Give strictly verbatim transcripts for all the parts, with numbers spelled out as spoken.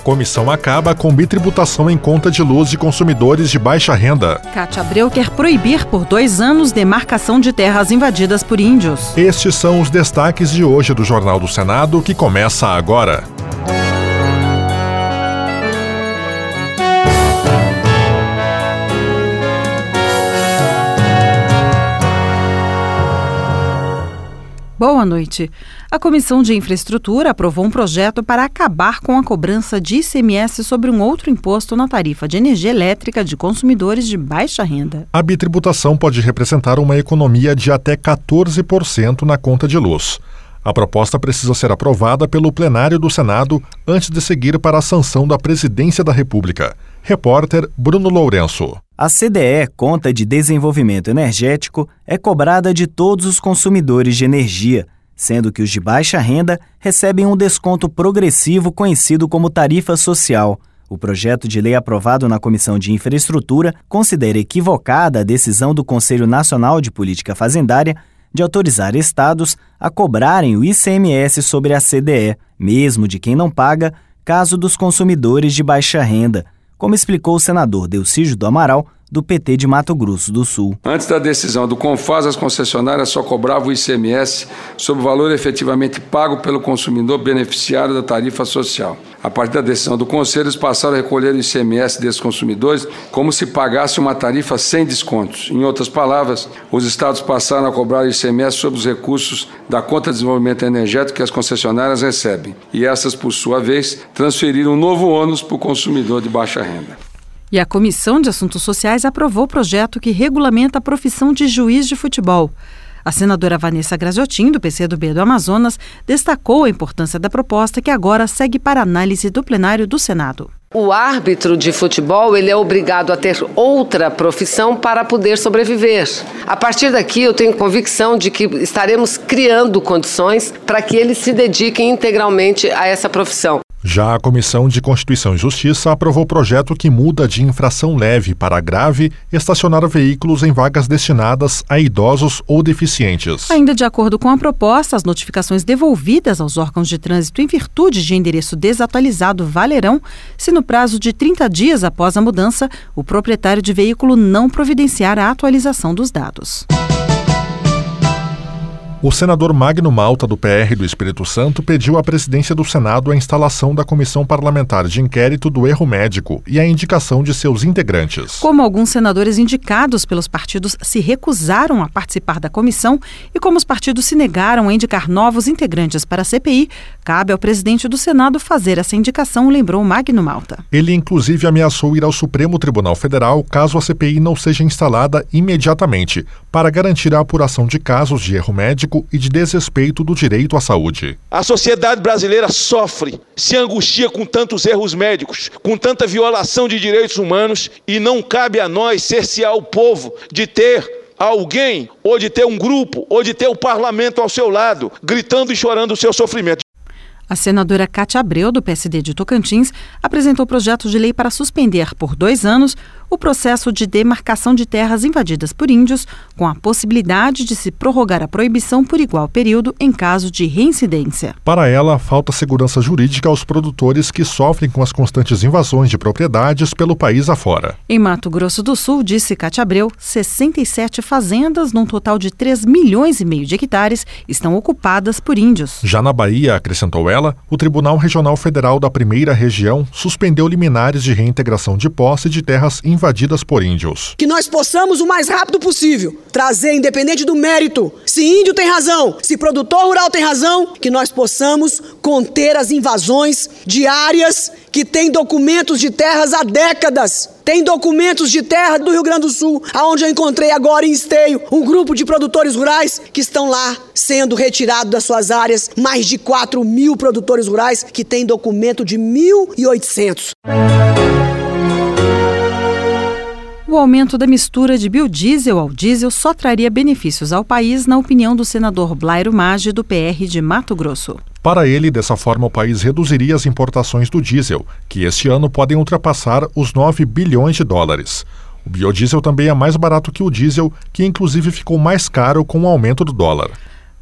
Comissão acaba com bitributação em conta de luz de consumidores de baixa renda. Cátia Abreu quer proibir por dois anos demarcação de terras invadidas por índios. Estes são os destaques de hoje do Jornal do Senado, que começa agora. Boa noite. A Comissão de Infraestrutura aprovou um projeto para acabar com a cobrança de I C M S sobre um outro imposto na tarifa de energia elétrica de consumidores de baixa renda. A bitributação pode representar uma economia de até quatorze por cento na conta de luz. A proposta precisa ser aprovada pelo plenário do Senado antes de seguir para a sanção da Presidência da República. Repórter Bruno Lourenço. A C D E, Conta de Desenvolvimento Energético, é cobrada de todos os consumidores de energia, sendo que os de baixa renda recebem um desconto progressivo conhecido como tarifa social. O projeto de lei aprovado na Comissão de Infraestrutura considera equivocada a decisão do Conselho Nacional de Política Fazendária de autorizar estados a cobrarem o I C M S sobre a C D E, mesmo de quem não paga, caso dos consumidores de baixa renda, como explicou o senador Delcídio do Amaral, do P T de Mato Grosso do Sul. Antes da decisão do CONFAS, as concessionárias só cobravam o I C M S sobre o valor efetivamente pago pelo consumidor beneficiário da tarifa social. A partir da decisão do Conselho, eles passaram a recolher o I C M S desses consumidores como se pagasse uma tarifa sem descontos. Em outras palavras, os estados passaram a cobrar o I C M S sobre os recursos da conta de desenvolvimento energético que as concessionárias recebem. E essas, por sua vez, transferiram um novo ônus para o consumidor de baixa renda. E a Comissão de Assuntos Sociais aprovou o projeto que regulamenta a profissão de juiz de futebol. A senadora Vanessa Graziotin, do P C do B do Amazonas, destacou a importância da proposta que agora segue para análise do plenário do Senado. O árbitro de futebol, ele é obrigado a ter outra profissão para poder sobreviver. A partir daqui, eu tenho convicção de que estaremos criando condições para que eles se dediquem integralmente a essa profissão. Já a Comissão de Constituição e Justiça aprovou o projeto que muda de infração leve para grave estacionar veículos em vagas destinadas a idosos ou deficientes. Ainda de acordo com a proposta, as notificações devolvidas aos órgãos de trânsito em virtude de endereço desatualizado valerão se no prazo de trinta dias após a mudança, o proprietário de veículo não providenciar a atualização dos dados. O senador Magno Malta, do P R do Espírito Santo, pediu à presidência do Senado a instalação da Comissão Parlamentar de Inquérito do Erro Médico e a indicação de seus integrantes. Como alguns senadores indicados pelos partidos se recusaram a participar da comissão e como os partidos se negaram a indicar novos integrantes para a C P I, cabe ao presidente do Senado fazer essa indicação, lembrou Magno Malta. Ele, inclusive, ameaçou ir ao Supremo Tribunal Federal caso a C P I não seja instalada imediatamente, para garantir a apuração de casos de erro médico e de desrespeito do direito à saúde. A sociedade brasileira sofre, se angustia com tantos erros médicos, com tanta violação de direitos humanos, e não cabe a nós cercear o povo de ter alguém, ou de ter um grupo, ou de ter o parlamento ao seu lado, gritando e chorando o seu sofrimento. A senadora Cátia Abreu, do P S D de Tocantins, apresentou o projeto de lei para suspender por dois anos o processo de demarcação de terras invadidas por índios, com a possibilidade de se prorrogar a proibição por igual período em caso de reincidência. Para ela, falta segurança jurídica aos produtores que sofrem com as constantes invasões de propriedades pelo país afora. Em Mato Grosso do Sul, disse Cátia Abreu, sessenta e sete fazendas, num total de três milhões e meio de hectares, estão ocupadas por índios. Já na Bahia, acrescentou ela, o Tribunal Regional Federal da Primeira Região suspendeu liminares de reintegração de posse de terras invadidas por índios. Que nós possamos, o mais rápido possível, trazer, independente do mérito, se índio tem razão, se produtor rural tem razão, que nós possamos conter as invasões de áreas que têm documentos de terras há décadas. Tem documentos de terra do Rio Grande do Sul, aonde eu encontrei agora em Esteio um grupo de produtores rurais que estão lá sendo retirados das suas áreas, mais de quatro mil produtores rurais que têm documento de mil e oitocentos. O aumento da mistura de biodiesel ao diesel só traria benefícios ao país, na opinião do senador Blairo Maggi, do P R de Mato Grosso. Para ele, dessa forma, o país reduziria as importações do diesel, que este ano podem ultrapassar os nove bilhões de dólares. O biodiesel também é mais barato que o diesel, que inclusive ficou mais caro com o aumento do dólar.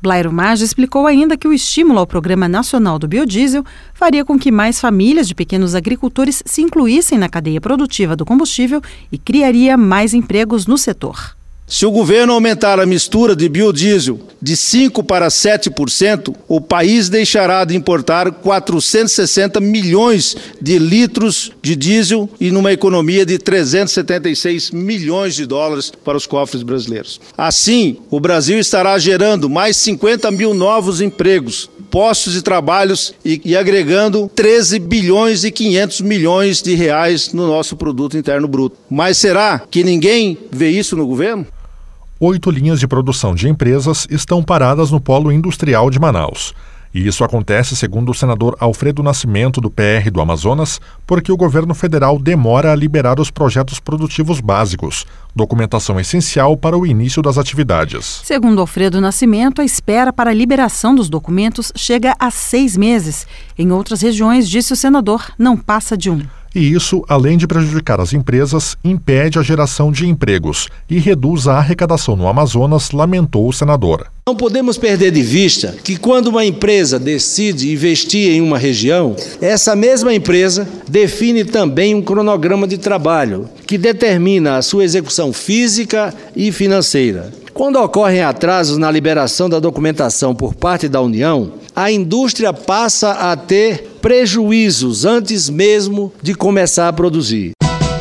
Blairo Maggi explicou ainda que o estímulo ao Programa Nacional do Biodiesel faria com que mais famílias de pequenos agricultores se incluíssem na cadeia produtiva do combustível e criaria mais empregos no setor. Se o governo aumentar a mistura de biodiesel de cinco para sete por cento, o país deixará de importar quatrocentos e sessenta milhões de litros de diesel e numa economia de trezentos e setenta e seis milhões de dólares para os cofres brasileiros. Assim, o Brasil estará gerando mais cinquenta mil novos empregos, postos de trabalhos e, e agregando treze bilhões e quinhentos milhões de reais no nosso produto interno bruto. Mas será que ninguém vê isso no governo? Oito linhas de produção de empresas estão paradas no polo industrial de Manaus. E isso acontece, segundo o senador Alfredo Nascimento, do P R do Amazonas, porque o governo federal demora a liberar os projetos produtivos básicos, documentação essencial para o início das atividades. Segundo Alfredo Nascimento, a espera para a liberação dos documentos chega a seis meses. Em outras regiões, disse o senador, não passa de um. E isso, além de prejudicar as empresas, impede a geração de empregos e reduz a arrecadação no Amazonas, lamentou o senador. Não podemos perder de vista que quando uma empresa decide investir em uma região, essa mesma empresa define também um cronograma de trabalho que determina a sua execução física e financeira. Quando ocorrem atrasos na liberação da documentação por parte da União, a indústria passa a ter prejuízos antes mesmo de começar a produzir.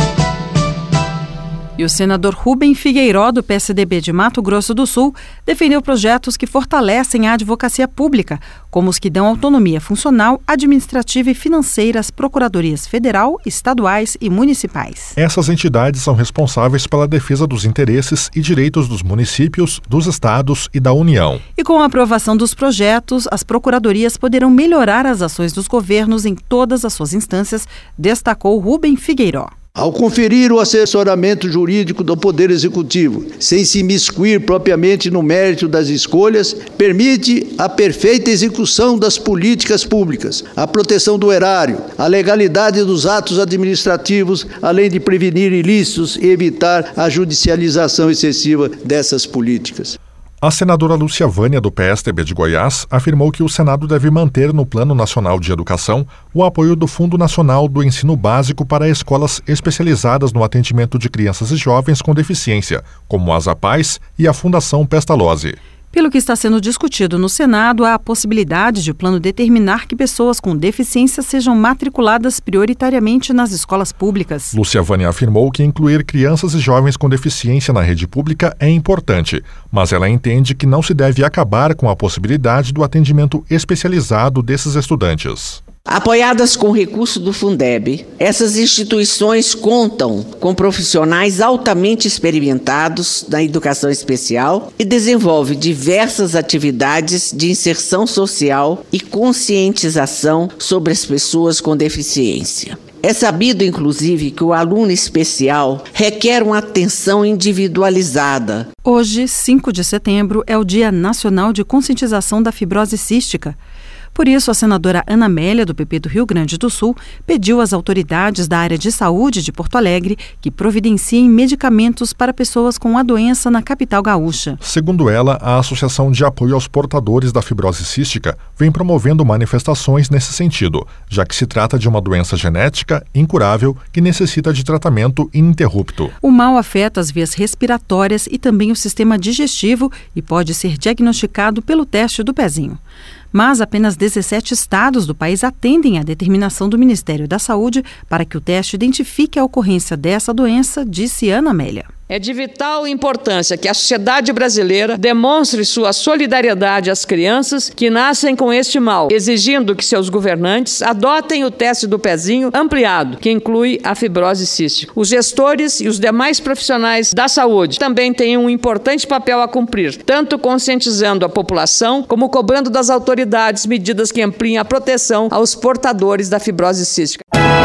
E o senador Rubem Figueiró, do P S D B de Mato Grosso do Sul, defendeu projetos que fortalecem a advocacia pública, como os que dão autonomia funcional, administrativa e financeira às procuradorias federal, estaduais e municipais. Essas entidades são responsáveis pela defesa dos interesses e direitos dos municípios, dos estados e da União. E com a aprovação dos projetos, as procuradorias poderão melhorar as ações dos governos em todas as suas instâncias, destacou Rubem Figueiró. Ao conferir o assessoramento jurídico do Poder Executivo, sem se imiscuir propriamente no mérito das escolhas, permite a perfeita execução das políticas públicas, a proteção do erário, a legalidade dos atos administrativos, além de prevenir ilícitos e evitar a judicialização excessiva dessas políticas. A senadora Lúcia Vânia, do P S D B de Goiás, afirmou que o Senado deve manter no Plano Nacional de Educação o apoio do Fundo Nacional do Ensino Básico para escolas especializadas no atendimento de crianças e jovens com deficiência, como as APAES e a Fundação Pestalozzi. Pelo que está sendo discutido no Senado, há a possibilidade de o plano determinar que pessoas com deficiência sejam matriculadas prioritariamente nas escolas públicas. Lúcia Vânia afirmou que incluir crianças e jovens com deficiência na rede pública é importante, mas ela entende que não se deve acabar com a possibilidade do atendimento especializado desses estudantes. Apoiadas com recurso do Fundeb, essas instituições contam com profissionais altamente experimentados na educação especial e desenvolvem diversas atividades de inserção social e conscientização sobre as pessoas com deficiência. É sabido, inclusive, que o aluno especial requer uma atenção individualizada. Hoje, cinco de setembro, é o Dia Nacional de Conscientização da Fibrose Cística. Por isso, a senadora Ana Amélia, do P P do Rio Grande do Sul, pediu às autoridades da área de saúde de Porto Alegre que providenciem medicamentos para pessoas com a doença na capital gaúcha. Segundo ela, a Associação de Apoio aos Portadores da Fibrose Cística vem promovendo manifestações nesse sentido, já que se trata de uma doença genética incurável que necessita de tratamento ininterrupto. O mal afeta as vias respiratórias e também o sistema digestivo e pode ser diagnosticado pelo teste do pezinho. Mas apenas dezessete estados do país atendem à determinação do Ministério da Saúde para que o teste identifique a ocorrência dessa doença, disse Ana Amélia. É de vital importância que a sociedade brasileira demonstre sua solidariedade às crianças que nascem com este mal, exigindo que seus governantes adotem o teste do pezinho ampliado, que inclui a fibrose cística. Os gestores e os demais profissionais da saúde também têm um importante papel a cumprir, tanto conscientizando a população como cobrando das autoridades medidas que ampliem a proteção aos portadores da fibrose cística.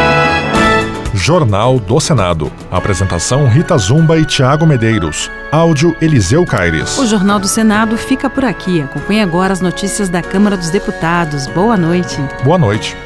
Jornal do Senado. Apresentação Rita Zumba e Tiago Medeiros. Áudio Eliseu Caires. O Jornal do Senado fica por aqui. Acompanhe agora as notícias da Câmara dos Deputados. Boa noite. Boa noite.